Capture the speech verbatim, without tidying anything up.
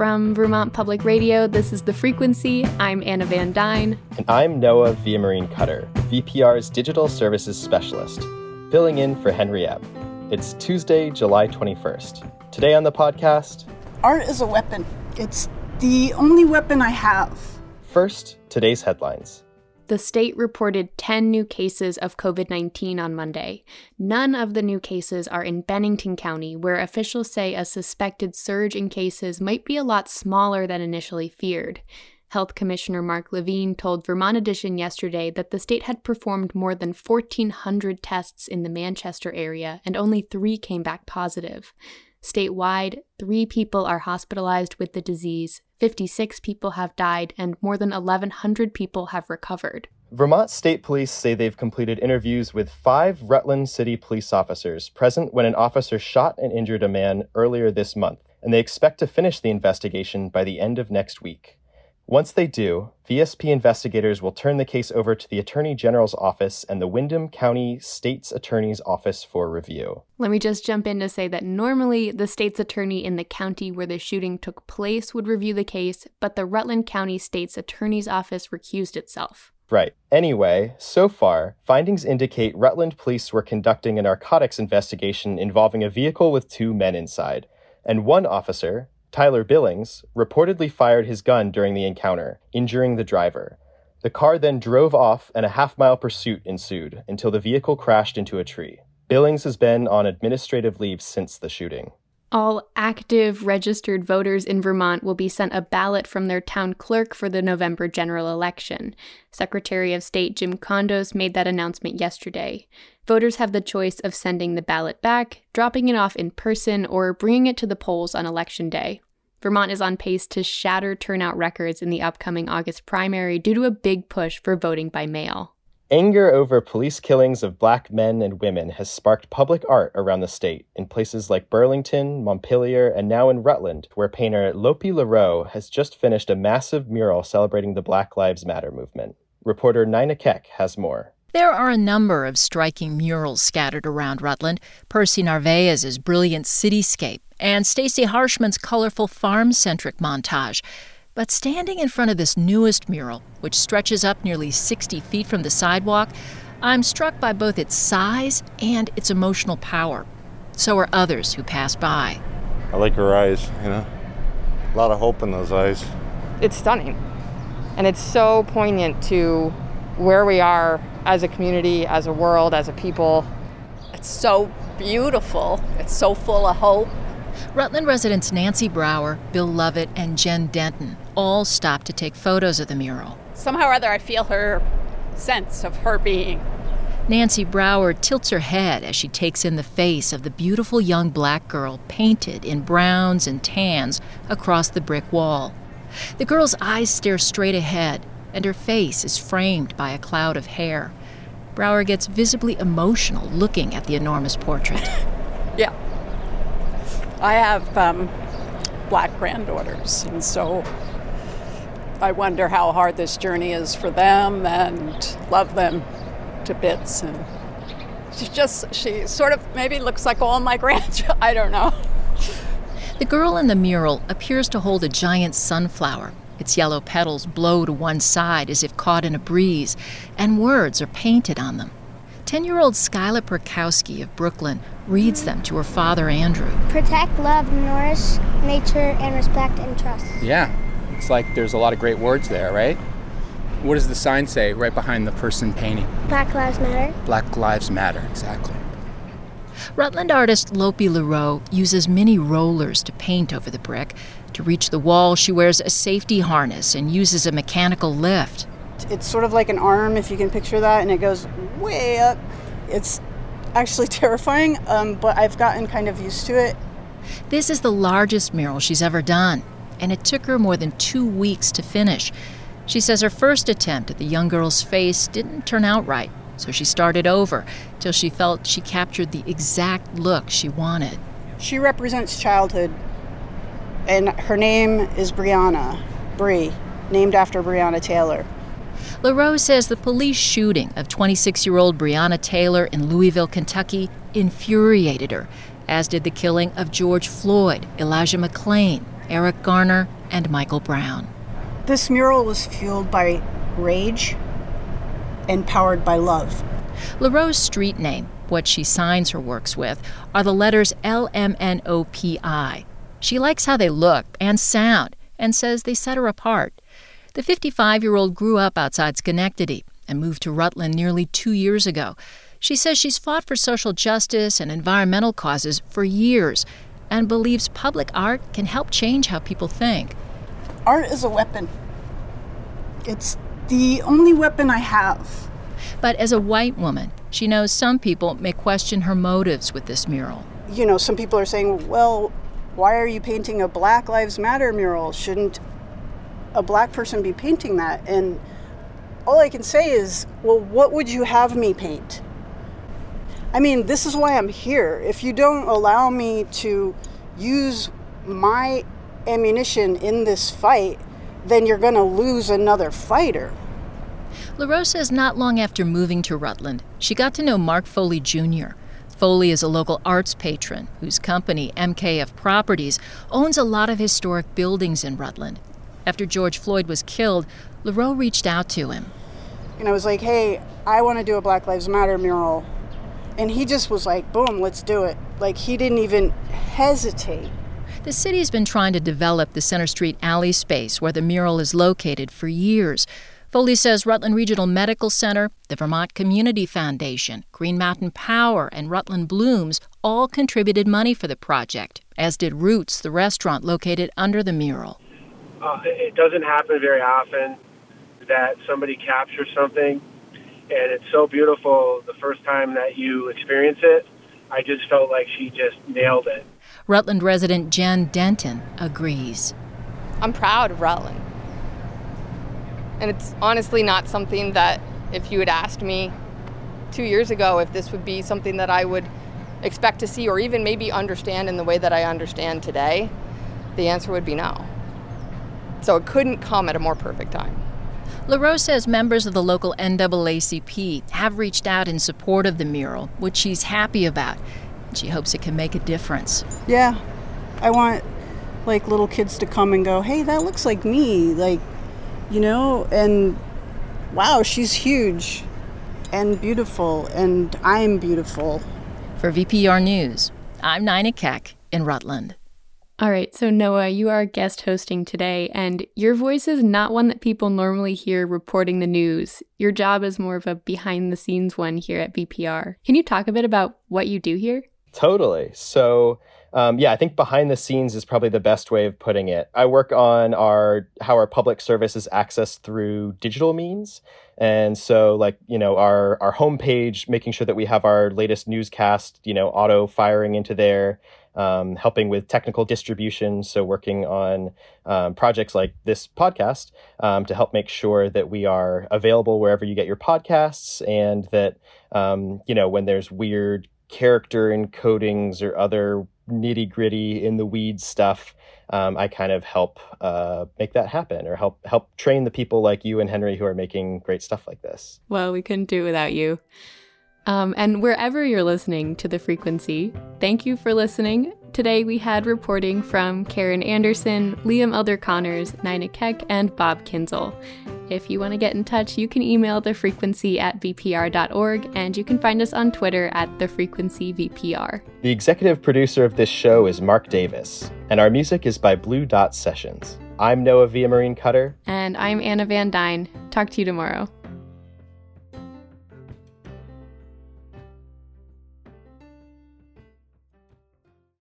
From Vermont Public Radio, this is The Frequency. I'm Anna Van Dyne. And I'm Noah Viamarine Cutter, V P R's Digital Services Specialist, filling in for Henry Ebb. It's Tuesday, July twenty-first. Today on the podcast... Art is a weapon. It's the only weapon I have. First, today's headlines. The state reported ten new cases of covid nineteen on Monday. None of the new cases are in Bennington County, where officials say a suspected surge in cases might be a lot smaller than initially feared. Health Commissioner Mark Levine told Vermont Edition yesterday that the state had performed more than fourteen hundred tests in the Manchester area, and only three came back positive. Statewide, three people are hospitalized with the disease, fifty-six people have died, and more than eleven hundred people have recovered. Vermont State Police say they've completed interviews with five Rutland City police officers present when an officer shot and injured a man earlier this month, and they expect to finish the investigation by the end of next week. Once they do, V S P investigators will turn the case over to the Attorney General's office and the Windham County State's Attorney's Office for review. Let me just jump in to say that normally the state's attorney in the county where the shooting took place would review the case, but the Rutland County State's Attorney's Office recused itself. Right. Anyway, so far, findings indicate Rutland police were conducting a narcotics investigation involving a vehicle with two men inside, and one officer, Tyler Billings, reportedly fired his gun during the encounter, injuring the driver. The car then drove off and a half-mile pursuit ensued until the vehicle crashed into a tree. Billings has been on administrative leave since the shooting. All active registered voters in Vermont will be sent a ballot from their town clerk for the November general election. Secretary of State Jim Kondos made that announcement yesterday. Voters have the choice of sending the ballot back, dropping it off in person, or bringing it to the polls on Election Day. Vermont is on pace to shatter turnout records in the upcoming August primary due to a big push for voting by mail. Anger over police killings of black men and women has sparked public art around the state in places like Burlington, Montpelier, and now in Rutland, where painter Lopi Leroux has just finished a massive mural celebrating the Black Lives Matter movement. Reporter Nina Keck has more. There are a number of striking murals scattered around Rutland. Percy Narvaez's brilliant cityscape and Stacey Harshman's colorful farm-centric montage. But standing in front of this newest mural, which stretches up nearly sixty feet from the sidewalk, I'm struck by both its size and its emotional power. So are others who pass by. I like her eyes, you know. A lot of hope in those eyes. It's stunning. And it's so poignant to where we are as a community, as a world, as a people. It's so beautiful. It's so full of hope. Rutland residents Nancy Brower, Bill Lovett, and Jen Denton all stopped to take photos of the mural. Somehow or other, I feel her sense of her being. Nancy Brower tilts her head as she takes in the face of the beautiful young black girl painted in browns and tans across the brick wall. The girl's eyes stare straight ahead, and her face is framed by a cloud of hair. Brower gets visibly emotional looking at the enormous portrait. Yeah. I have um, black granddaughters, and so I wonder how hard this journey is for them and love them to bits. And she just, she sort of maybe looks like all my grandchildren. I don't know. The girl in the mural appears to hold a giant sunflower. Its yellow petals blow to one side as if caught in a breeze, and words are painted on them. Ten-year-old Skyla Perkowski of Brooklyn reads them to her father, Andrew. Protect, love, nourish nature, and respect and trust. Yeah, it's like there's a lot of great words there, right? What does the sign say right behind the person painting? Black Lives Matter. Black Lives Matter, exactly. Rutland artist Lopi Leroux uses mini rollers to paint over the brick. To reach the wall, she wears a safety harness and uses a mechanical lift. It's sort of like an arm, if you can picture that, and it goes way up. It's actually terrifying, um, but I've gotten kind of used to it. This is the largest mural she's ever done, and it took her more than two weeks to finish. She says her first attempt at the young girl's face didn't turn out right, so she started over till she felt she captured the exact look she wanted. She represents childhood, and her name is Breonna, Bree, named after Breonna Taylor. Leroux says the police shooting of twenty-six-year-old Breonna Taylor in Louisville, Kentucky, infuriated her, as did the killing of George Floyd, Elijah McClain, Eric Garner and Michael Brown. This mural was fueled by rage and powered by love. LaRoe's street name, what she signs her works with, are the letters L M N O P I. She likes how they look and sound and says they set her apart. The fifty-five-year-old grew up outside Schenectady and moved to Rutland nearly two years ago. She says she's fought for social justice and environmental causes for years and believes public art can help change how people think. Art is a weapon. It's the only weapon I have. But as a white woman, she knows some people may question her motives with this mural. You know, some people are saying, well, why are you painting a Black Lives Matter mural? Shouldn't a black person be painting that? And all I can say is, well, what would you have me paint? I mean, this is why I'm here. If you don't allow me to use my ammunition in this fight, then you're going to lose another fighter. LaRoe says not long after moving to Rutland, she got to know Mark Foley Junior Foley is a local arts patron whose company, M K F Properties, owns a lot of historic buildings in Rutland. After George Floyd was killed, LaRoe reached out to him. And I was like, hey, I want to do a Black Lives Matter mural. And he just was like, boom, let's do it. Like, he didn't even hesitate. The city's been trying to develop the Center Street alley space where the mural is located for years. Foley says Rutland Regional Medical Center, the Vermont Community Foundation, Green Mountain Power, and Rutland Blooms all contributed money for the project, as did Roots, the restaurant located under the mural. Uh, it doesn't happen very often that somebody captures something, and it's so beautiful the first time that you experience it. I just felt like she just nailed it. Rutland resident Jen Denton agrees. I'm proud of Rutland. And it's honestly not something that, if you had asked me two years ago if this would be something that I would expect to see or even maybe understand in the way that I understand today, the answer would be no. So it couldn't come at a more perfect time. LaRoe says members of the local N double A C P have reached out in support of the mural, which she's happy about. She hopes it can make a difference. Yeah, I want like little kids to come and go, hey, that looks like me, like, you know, and wow, she's huge and beautiful, and I'm beautiful. For V P R News, I'm Nina Keck in Rutland. All right, so Noah, you are guest hosting today, and your voice is not one that people normally hear reporting the news. Your job is more of a behind-the-scenes one here at V P R. Can you talk a bit about what you do here? Totally. So, um, yeah, I think behind the scenes is probably the best way of putting it. I work on our how our public service is accessed through digital means. And so, like, you know, our, our homepage, making sure that we have our latest newscast, you know, auto firing into there. Um, helping with technical distribution, so working on um, projects like this podcast um, to help make sure that we are available wherever you get your podcasts, and that, um, you know, when there's weird character encodings or other nitty gritty in the weeds stuff, um, I kind of help uh, make that happen, or help help train the people like you and Henry who are making great stuff like this. Well, we couldn't do it without you. Um, and wherever you're listening to The Frequency, thank you for listening. Today we had reporting from Karen Anderson, Liam Elder Connors, Nina Keck, and Bob Kinzel. If you want to get in touch, you can email The Frequency at v p r dot org, and you can find us on Twitter at The Frequency V P R. The executive producer of this show is Mark Davis, and our music is by Blue Dot Sessions. I'm Noah Villamarine Cutter. And I'm Anna Van Dyne. Talk to you tomorrow.